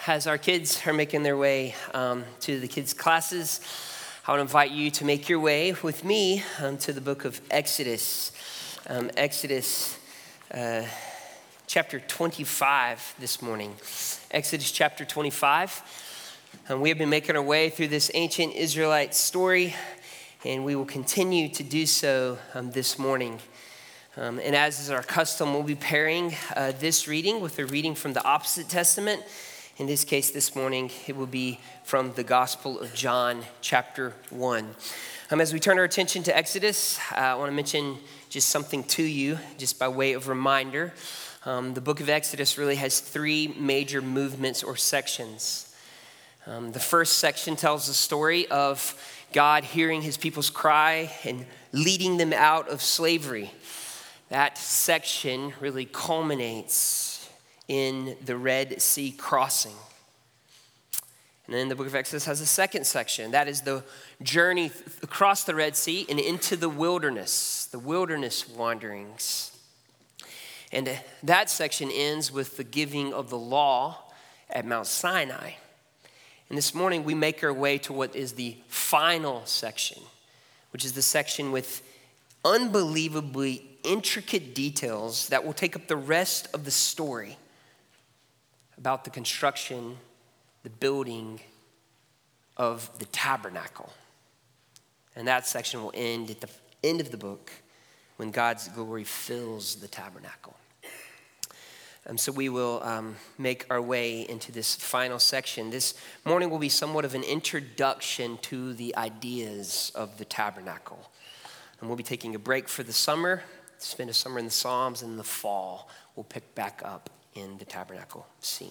as our kids are making their way to the kids' classes, I want to invite you to make your way with me to the book of Exodus. Exodus chapter 25 this morning. Exodus chapter 25. We have been making our way through this ancient Israelite story, and we will continue to do so this morning. And as is our custom, we'll be pairing this reading with a reading from the opposite testament. In this case, this morning, it will be from the Gospel of John, chapter 1. As we turn our attention to Exodus, I want to mention just something to you, just by way of reminder. The book of Exodus really has three major movements or sections. The first section tells the story of God hearing his people's cry and leading them out of slavery. That section really culminates in the Red Sea crossing. And then the book of Exodus has a second section. That is the journey across the Red Sea and into the wilderness wanderings. And that section ends with the giving of the law at Mount Sinai. And this morning we make our way to what is the final section, which is the section with unbelievably intricate details that will take up the rest of the story about the construction, the building of the tabernacle. And that section will end at the end of the book when God's glory fills the tabernacle. So we will make our way into this final section. This morning will be somewhat of an introduction to the ideas of the tabernacle. And we'll be taking a break for the summer, spend a summer in the Psalms, and in the fall we'll pick back up in the tabernacle scene.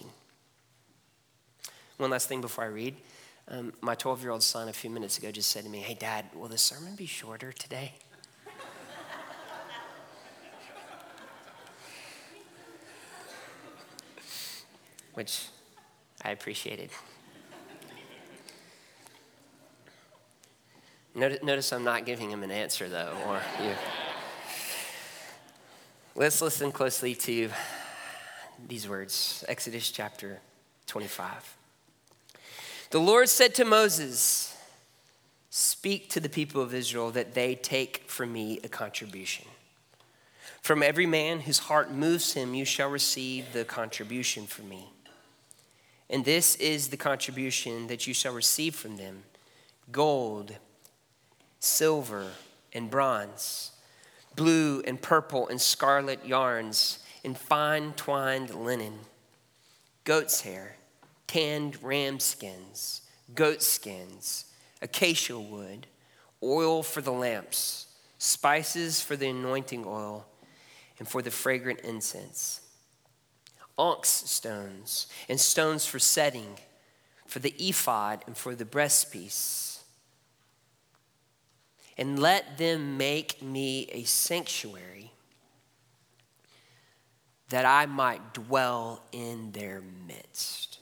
One last thing before I read. My 12-year-old son a few minutes ago just said to me, "Hey, Dad, will the sermon be shorter today?" Which I appreciated. Notice I'm not giving him an answer, though. Let's listen closely to these words. Exodus chapter 25. The Lord said to Moses, "Speak to the people of Israel that they take from me a contribution. From every man whose heart moves him, you shall receive the contribution from me. And this is the contribution that you shall receive from them: gold, silver, and bronze, blue and purple and scarlet yarns, and fine twined linen, goat's hair, tanned ram skins, goat skins, acacia wood, oil for the lamps, spices for the anointing oil, and for the fragrant incense, onyx stones, and stones for setting, for the ephod and for the breastpiece. And let them make me a sanctuary, that I might dwell in their midst.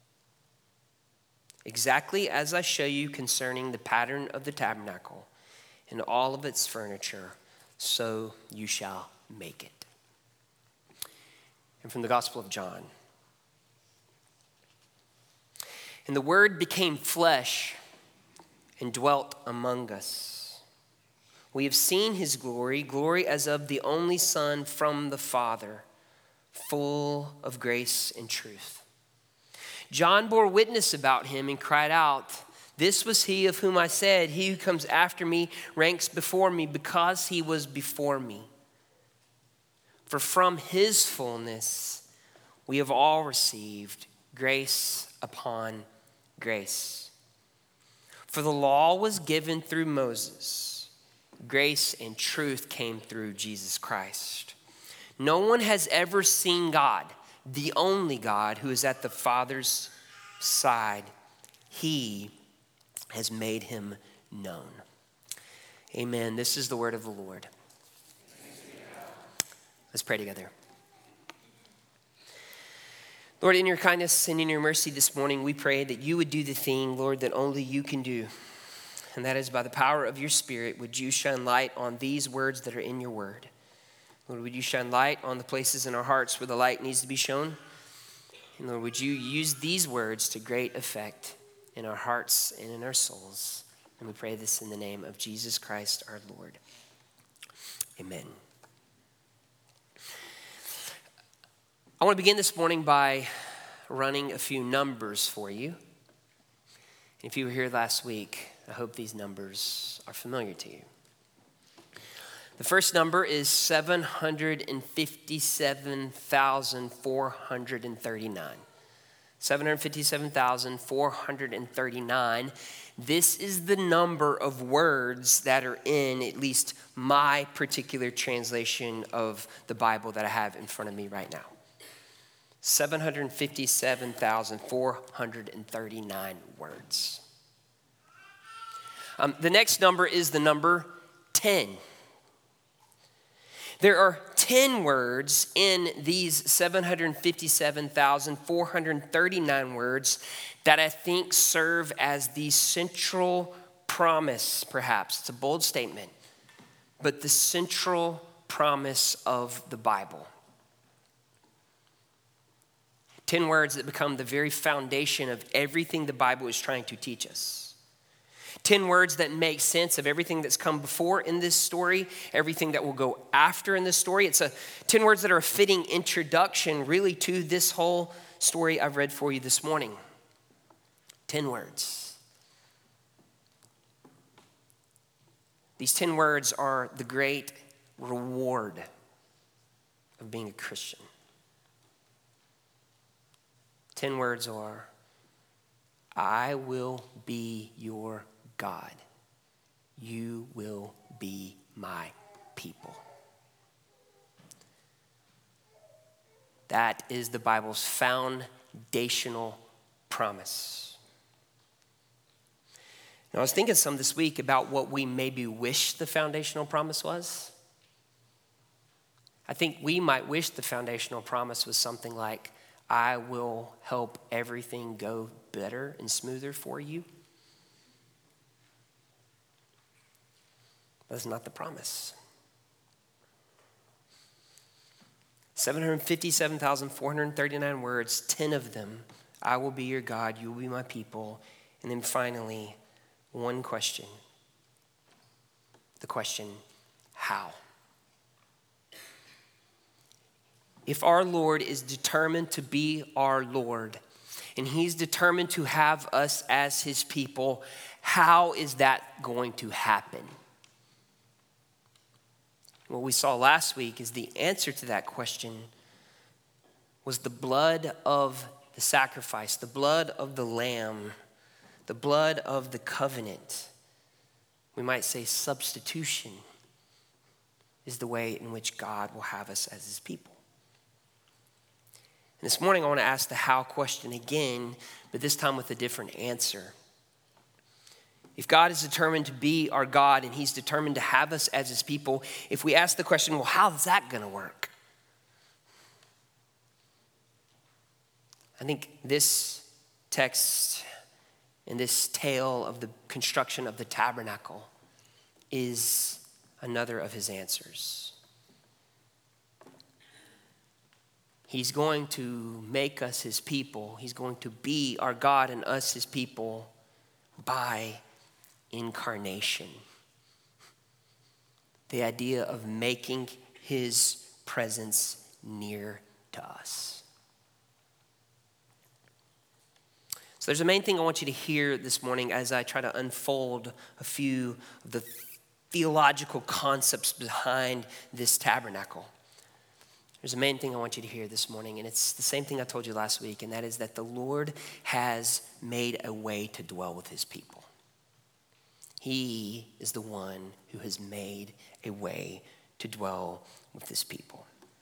Exactly as I show you concerning the pattern of the tabernacle and all of its furniture, so you shall make it." And from the Gospel of John. "And the Word became flesh and dwelt among us. We have seen his glory, glory as of the only Son from the Father, full of grace and truth. John bore witness about him and cried out, 'This was he of whom I said, he who comes after me ranks before me, because he was before me. For from his fullness we have all received grace upon grace. For the law was given through Moses. Grace and truth came through Jesus Christ. No one has ever seen God, the only God who is at the Father's side. He has made him known.'" Amen. This is the word of the Lord. Let's pray together. Lord, in your kindness and in your mercy this morning, we pray that you would do the thing, Lord, that only you can do. And that is by the power of your Spirit, would you shine light on these words that are in your word. Lord, would you shine light on the places in our hearts where the light needs to be shown? And Lord, would you use these words to great effect in our hearts and in our souls? And we pray this in the name of Jesus Christ, our Lord. Amen. I want to begin this morning by running a few numbers for you. If you were here last week, I hope these numbers are familiar to you. The first number is 757,439. 757,439. This is the number of words that are in at least my particular translation of the Bible that I have in front of me right now. 757,439 words. The next number is the number 10. There are 10 words in these 757,439 words that I think serve as the central promise, perhaps. It's a bold statement, but the central promise of the Bible. 10 words that become the very foundation of everything the Bible is trying to teach us. 10 words that make sense of everything that's come before in this story, everything that will go after in this story. It's 10 words that are a fitting introduction really to this whole story I've read for you this morning. 10 words. These 10 words are the great reward of being a Christian. 10 words are, I will be your God. You will be my people. That is the Bible's foundational promise. Now, I was thinking some this week about what we maybe wish the foundational promise was. I think we might wish the foundational promise was something like, I will help everything go better and smoother for you. That's not the promise. 757,439 words, 10 of them, I will be your God, you will be my people. And then finally, one question. The question, how? If our Lord is determined to be our Lord, and he's determined to have us as his people, how is that going to happen? What we saw last week is the answer to that question was the blood of the sacrifice, the blood of the lamb, the blood of the covenant. We might say substitution is the way in which God will have us as his people. And this morning I want to ask the how question again, but this time with a different answer. If God is determined to be our God and he's determined to have us as his people, if we ask the question, well, how's that going to work? I think this text and this tale of the construction of the tabernacle is another of his answers. He's going to make us his people. He's going to be our God and us his people by incarnation. The idea of making his presence near to us. So there's a main thing I want you to hear this morning as I try to unfold a few of the theological concepts behind this tabernacle. There's a main thing I want you to hear this morning, and it's the same thing I told you last week, and that is that the Lord has made a way to dwell with his people. He is the one who has made a way to dwell with his people.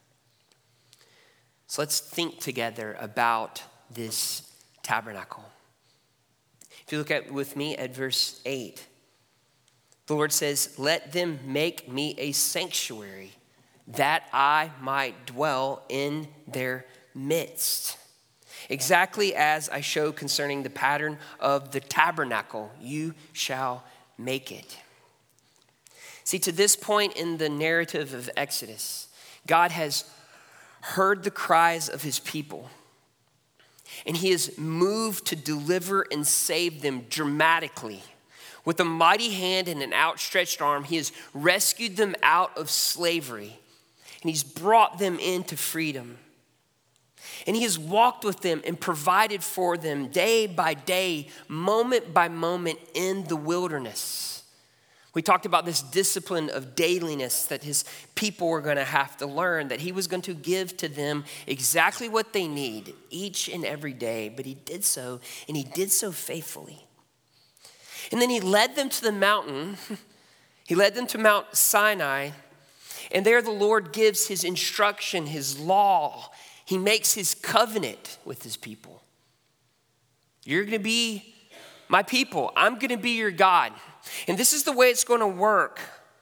So let's think together about this tabernacle. If you look at with me at verse 8, the Lord says, let them make me a sanctuary that I might dwell in their midst. Exactly as I showed concerning the pattern of the tabernacle, you shall make it. See, to this point in the narrative of Exodus, God has heard the cries of his people. And he is moved to deliver and save them dramatically. With a mighty hand and an outstretched arm, he has rescued them out of slavery. And he's brought them into freedom. And he has walked with them and provided for them day by day, moment by moment in the wilderness. We talked about this discipline of dailiness that his people were going to have to learn, that he was going to give to them exactly what they need each and every day. But he did so, and he did so faithfully. And then he led them to the mountain. He led them to Mount Sinai. And there the Lord gives his instruction, his law. He makes his covenant with his people. You're going to be my people. I'm going to be your God. And this is the way it's going to work.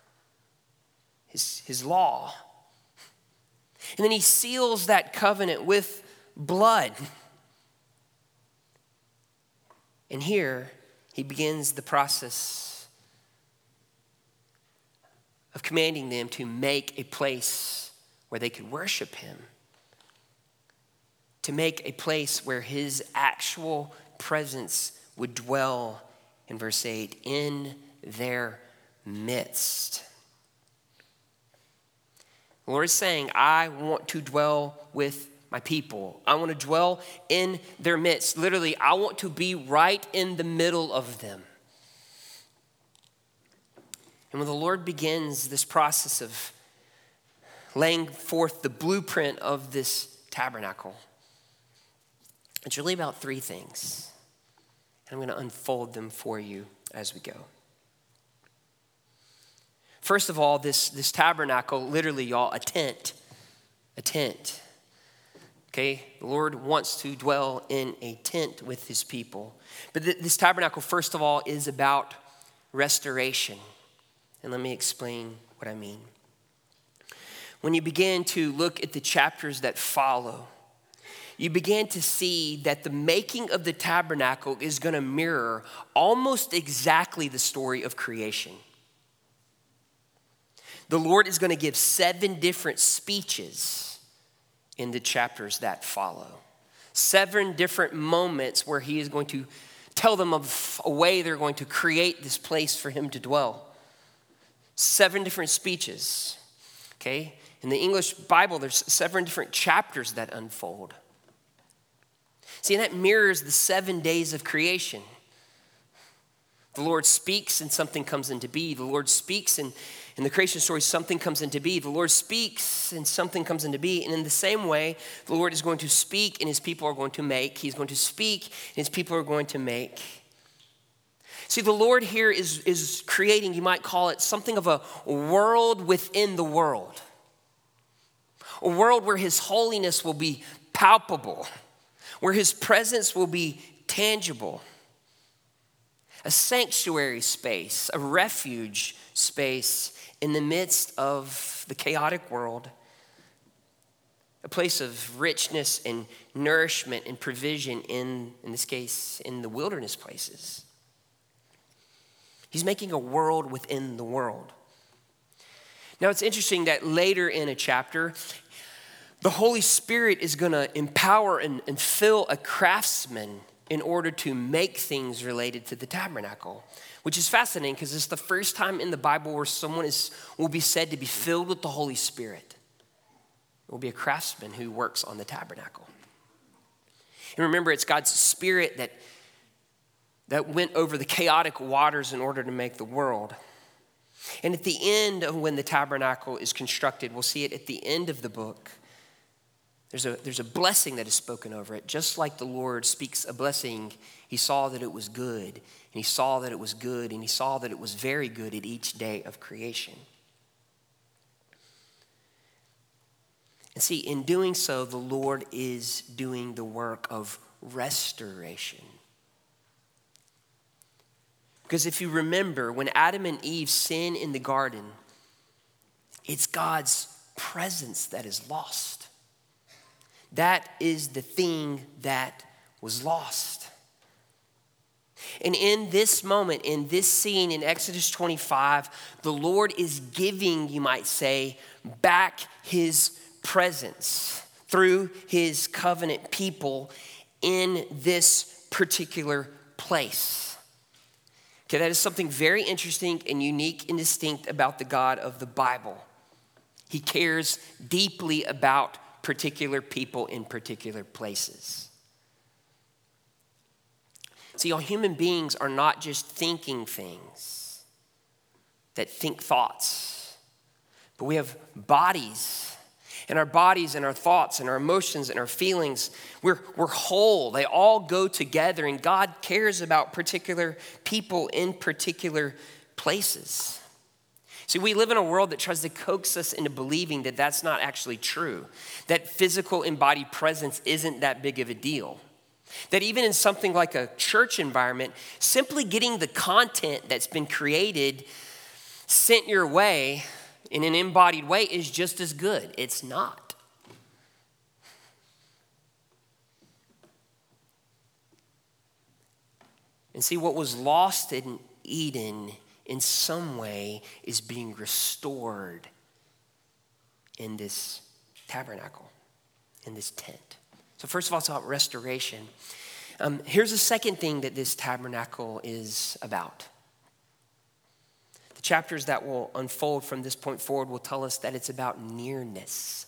His law. And then he seals that covenant with blood. And here he begins the process of commanding them to make a place where they could worship him. To make a place where his actual presence would dwell, in verse 8, in their midst. The Lord is saying, I want to dwell with my people. I want to dwell in their midst. Literally, I want to be right in the middle of them. And when the Lord begins this process of laying forth the blueprint of this tabernacle, it's really about three things. And I'm going to unfold them for you as we go. First of all, this tabernacle, literally, y'all, a tent. Okay, the Lord wants to dwell in a tent with his people. But this tabernacle, first of all, is about restoration. And let me explain what I mean. When you begin to look at the chapters that follow, you begin to see that the making of the tabernacle is going to mirror almost exactly the story of creation. The Lord is going to give 7 different speeches in the chapters that follow. 7 different moments where he is going to tell them of a way they're going to create this place for him to dwell. 7 different speeches, okay? In the English Bible, there's 7 different chapters that unfold. See, and that mirrors the 7 days of creation. The Lord speaks and something comes into being. The Lord speaks and in the creation story, something comes into being. The Lord speaks and something comes into being. And in the same way, the Lord is going to speak and his people are going to make. He's going to speak and his people are going to make. See, the Lord here is creating, you might call it something of a world within the world. A world where his holiness will be palpable, where his presence will be tangible. A sanctuary space, a refuge space in the midst of the chaotic world. A place of richness and nourishment and provision in this case, in the wilderness places. He's making a world within the world. Now it's interesting that later in a chapter, the Holy Spirit is going to empower and fill a craftsman in order to make things related to the tabernacle, which is fascinating because it's the first time in the Bible where someone will be said to be filled with the Holy Spirit. It will be a craftsman who works on the tabernacle. And remember, it's God's Spirit that went over the chaotic waters in order to make the world. And at the end of when the tabernacle is constructed, we'll see it at the end of the book. There's a blessing that is spoken over it. Just like the Lord speaks a blessing, he saw that it was good, and he saw that it was good, and he saw that it was very good at each day of creation. And see, in doing so, the Lord is doing the work of restoration. Because if you remember, when Adam and Eve sin in the garden, it's God's presence that is lost. That is the thing that was lost. And in this moment, in this scene in Exodus 25, the Lord is giving, you might say, back his presence through his covenant people in this particular place. Okay, that is something very interesting and unique and distinct about the God of the Bible. He cares deeply about particular people in particular places. See, all human beings are not just thinking things that think thoughts, but we have bodies. And our bodies and our thoughts and our emotions and our feelings, we're whole. They all go together, and God cares about particular people in particular places. See, we live in a world that tries to coax us into believing that that's not actually true, that physical embodied presence isn't that big of a deal. That even in something like a church environment, simply getting the content that's been created sent your way in an embodied way is just as good. It's not. And see, what was lost in Eden in some way is being restored in this tabernacle, in this tent. So first of all, it's about restoration. Here's the second thing that this tabernacle is about. The chapters that will unfold from this point forward will tell us that it's about nearness.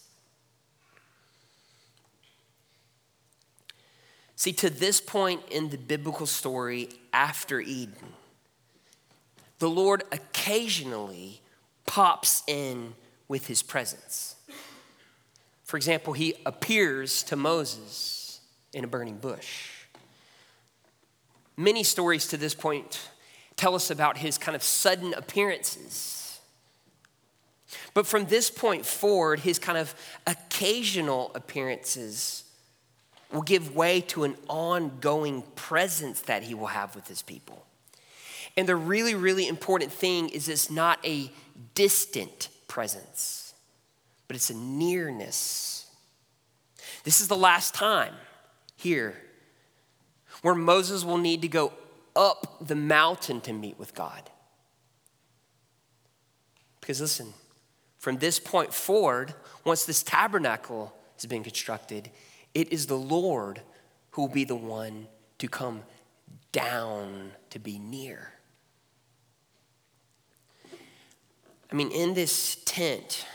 See, to this point in the biblical story after Eden, the Lord occasionally pops in with his presence. For example, he appears to Moses in a burning bush. Many stories to this point tell us about his kind of sudden appearances. But from this point forward, his kind of occasional appearances will give way to an ongoing presence that he will have with his people. And the really, really important thing is it's not a distant presence, but it's a nearness. This is the last time here where Moses will need to go up the mountain to meet with God. Because listen, from this point forward, once this tabernacle has been constructed, it is the Lord who will be the one to come down to be near. I mean, in this tent,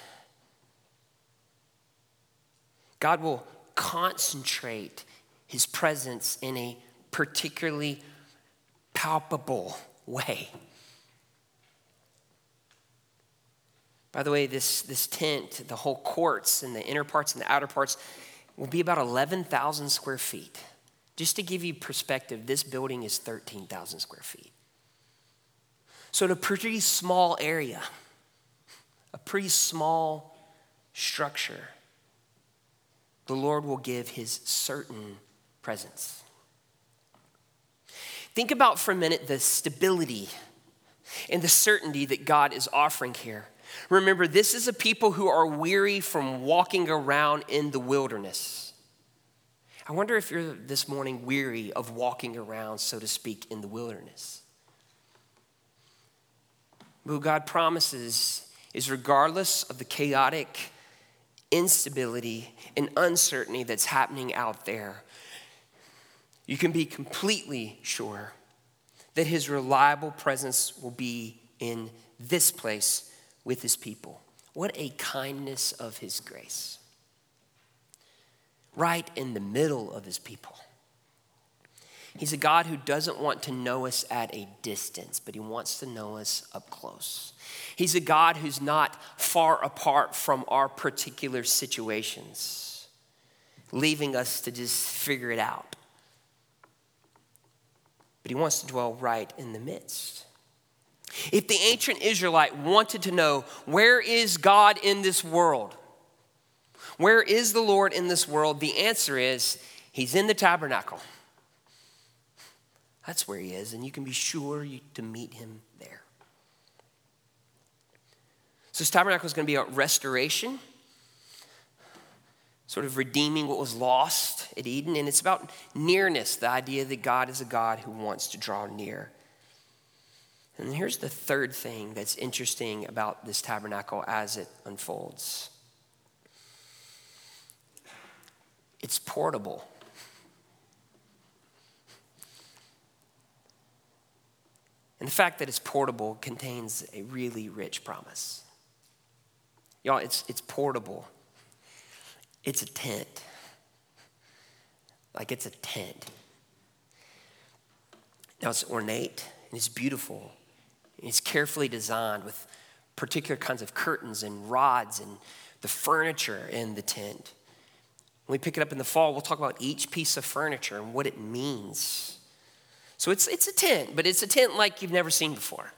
God will concentrate his presence in a particularly palpable way. By the way, this tent, the whole courts and the inner parts and the outer parts will be about 11,000 square feet. Just to give you perspective, this building is 13,000 square feet. So in a pretty small area, a pretty small structure, the Lord will give his certain presence. Think about for a minute the stability and the certainty that God is offering here. Remember, this is a people who are weary from walking around in the wilderness. I wonder if you're this morning weary of walking around, so to speak, in the wilderness. But what God promises is regardless of the chaotic instability and uncertainty that's happening out there, you can be completely sure that his reliable presence will be in this place with his people. What a kindness of his grace. Right in the middle of his people. He's a God who doesn't want to know us at a distance, but he wants to know us up close. He's a God who's not far apart from our particular situations, leaving us to just figure it out. But he wants to dwell right in the midst. If the ancient Israelite wanted to know, where is God in this world? Where is the Lord in this world? The answer is, he's in the tabernacle. That's where he is, and you can be sure to meet him there. So this tabernacle is going to be about restoration, sort of redeeming what was lost at Eden, and it's about nearness, the idea that God is a God who wants to draw near. And here's the third thing that's interesting about this tabernacle as it unfolds. It's portable. And the fact that it's portable contains a really rich promise. Y'all, it's portable. It's a tent. Like it's a tent. Now it's ornate and it's beautiful. And it's carefully designed with particular kinds of curtains and rods and the furniture in the tent. When we pick it up in the fall, we'll talk about each piece of furniture and what it means. So it's a tent, but it's a tent like you've never seen before.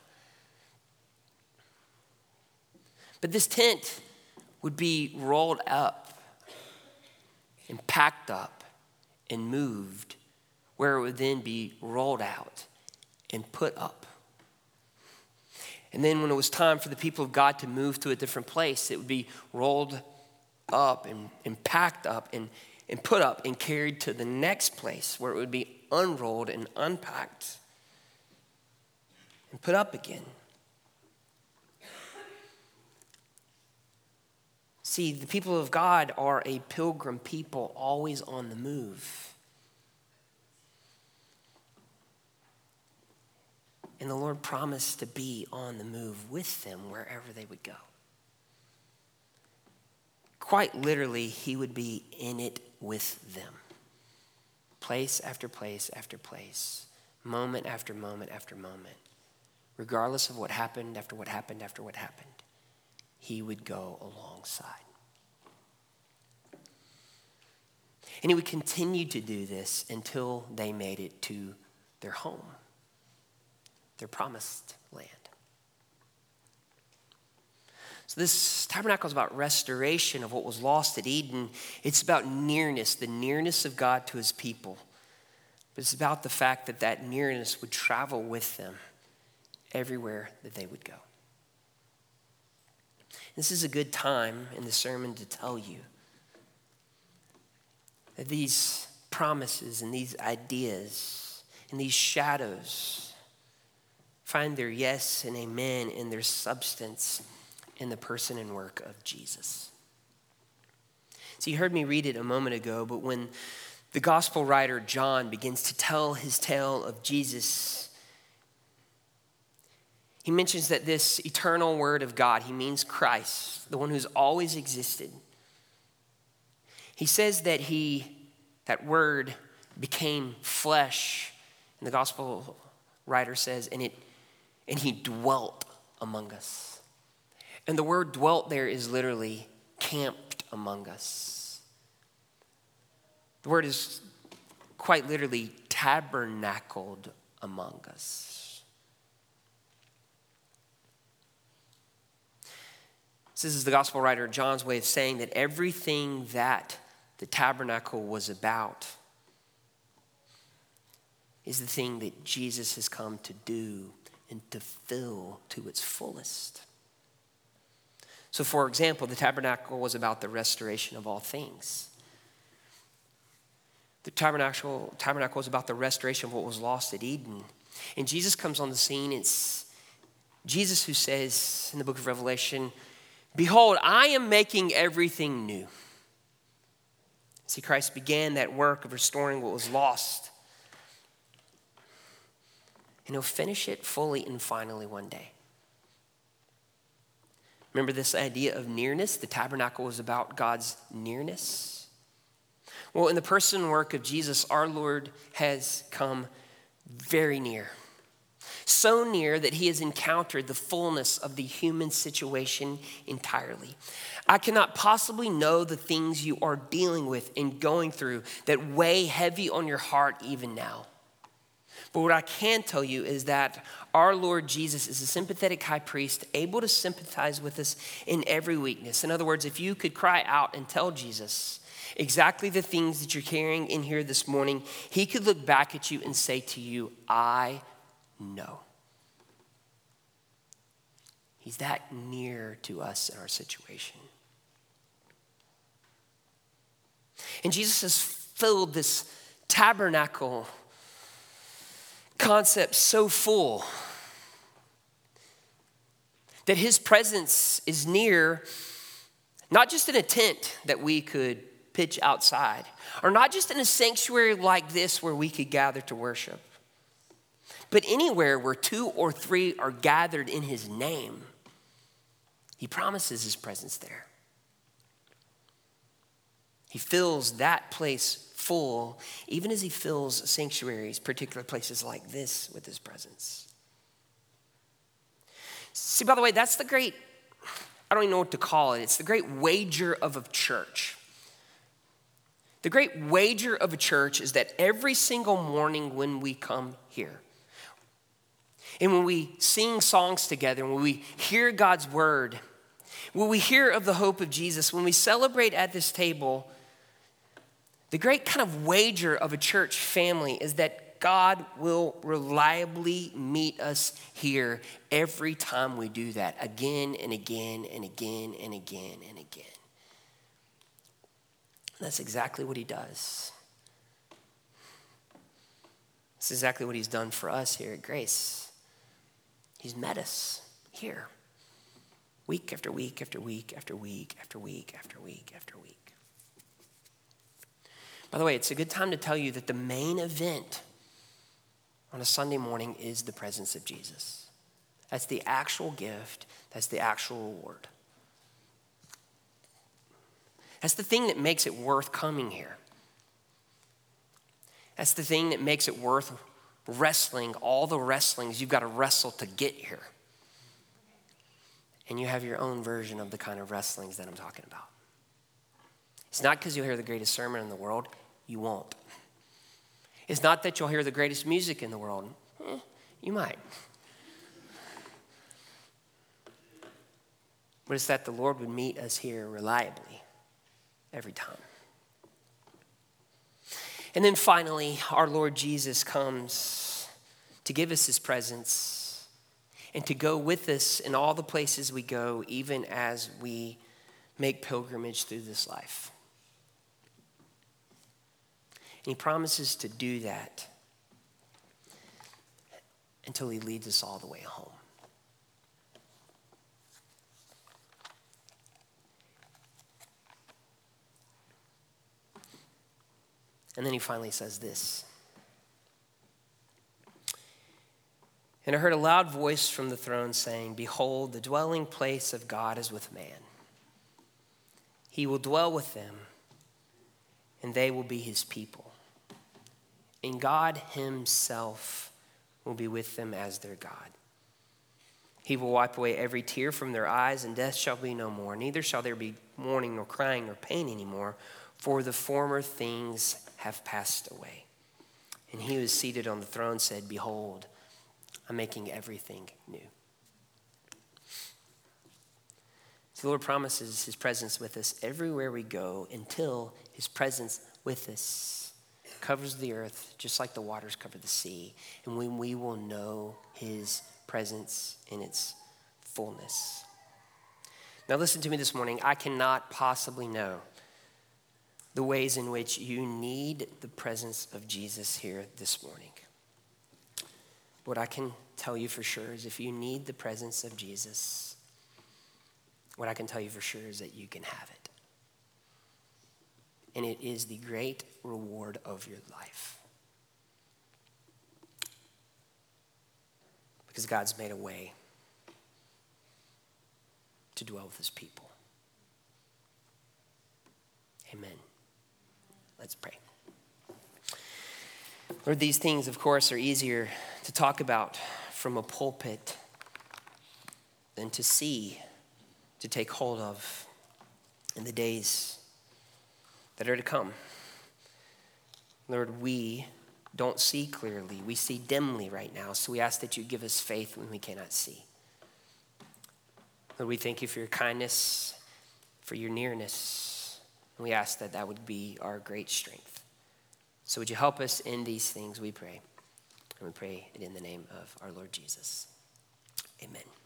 But this tent would be rolled up and packed up and moved, where it would then be rolled out and put up. And then when it was time for the people of God to move to a different place, it would be rolled up and packed up and put up and carried to the next place where it would be unrolled and unpacked and put up again. See, the people of God are a pilgrim people, always on the move. And the Lord promised to be on the move with them wherever they would go. Quite literally, he would be in it with them. Place after place after place, moment after moment after moment. Regardless of what happened after what happened after what happened, he would go alongside. And he would continue to do this until they made it to their home, their promised land. So this tabernacle is about restoration of what was lost at Eden. It's about nearness, the nearness of God to his people. But it's about the fact that that nearness would travel with them everywhere that they would go. This is a good time in the sermon to tell you that these promises and these ideas and these shadows find their yes and amen in their substance in the person and work of Jesus. So you heard me read it a moment ago, but when the gospel writer John begins to tell his tale of Jesus, he mentions that this eternal word of God, he means Christ, the one who's always existed. He says that that word became flesh, and the gospel writer says, and he dwelt among us. And the word dwelt there is literally camped among us. The word is quite literally tabernacled among us. This is the gospel writer John's way of saying that everything that the tabernacle was about is the thing that Jesus has come to do and to fill to its fullest. So, for example, the tabernacle was about the restoration of all things. The tabernacle was about the restoration of what was lost at Eden. And Jesus comes on the scene. It's Jesus who says in the book of Revelation, "Behold, I am making everything new." See, Christ began that work of restoring what was lost. And he'll finish it fully and finally one day. Remember this idea of nearness? The tabernacle was about God's nearness. Well, in the person and work of Jesus, our Lord has come very near. So near that he has encountered the fullness of the human situation entirely. I cannot possibly know the things you are dealing with and going through that weigh heavy on your heart even now. But what I can tell you is that our Lord Jesus is a sympathetic high priest, able to sympathize with us in every weakness. In other words, if you could cry out and tell Jesus exactly the things that you're carrying in here this morning, he could look back at you and say to you, I know. He's that near to us in our situation. And Jesus has filled this tabernacle concept so full that his presence is near, not just in a tent that we could pitch outside, or not just in a sanctuary like this where we could gather to worship, But anywhere where 2 or 3 are gathered in his name, he promises his presence there. He fills that place full, even as he fills sanctuaries, particular places like this, with his presence. See, by the way, that's the great, I don't even know what to call it. It's the great wager of a church. The great wager of a church is that every single morning when we come here, and when we sing songs together, when we hear God's word, when we hear of the hope of Jesus, when we celebrate at this table, the great kind of wager of a church family is that God will reliably meet us here every time we do that, again and again and again and again and again. That's exactly what he does. That's exactly what he's done for us here at Grace. He's met us here, week after week after week after week after week after week after week. By the way, it's a good time to tell you that the main event on a Sunday morning is the presence of Jesus. That's the actual gift. That's the actual reward. That's the thing that makes it worth coming here. That's the thing that makes it worth wrestling all the wrestlings you've got to wrestle to get here. And you have your own version of the kind of wrestlings that I'm talking about. It's not because you'll hear the greatest sermon in the world. You won't. It's not that you'll hear the greatest music in the world. You might. But it's that the Lord would meet us here reliably every time. And then finally, our Lord Jesus comes to give us his presence and to go with us in all the places we go, even as we make pilgrimage through this life. And he promises to do that until he leads us all the way home. And then he finally says this. And I heard a loud voice from the throne saying, "Behold, the dwelling place of God is with man. He will dwell with them, and they will be his people. And God himself will be with them as their God. He will wipe away every tear from their eyes, and death shall be no more. Neither shall there be mourning, nor crying, nor pain anymore, for the former things have passed away." And he who is seated on the throne said, "Behold, I'm making everything new." So the Lord promises his presence with us everywhere we go until his presence with us covers the earth just like the waters cover the sea, and when we will know his presence in its fullness. Now listen to me this morning. I cannot possibly know the ways in which you need the presence of Jesus here this morning. What I can tell you for sure is if you need the presence of Jesus, what I can tell you for sure is that you can have it. And it is the great reward of your life. Because God's made a way to dwell with his people. Amen. Let's pray. Lord, these things, of course, are easier to talk about from a pulpit than to see, to take hold of in the days that are to come. Lord, we don't see clearly. We see dimly right now, so we ask that you give us faith when we cannot see. Lord, we thank you for your kindness, for your nearness, and we ask that that would be our great strength. So would you help us in these things, we pray. And we pray it in the name of our Lord Jesus. Amen.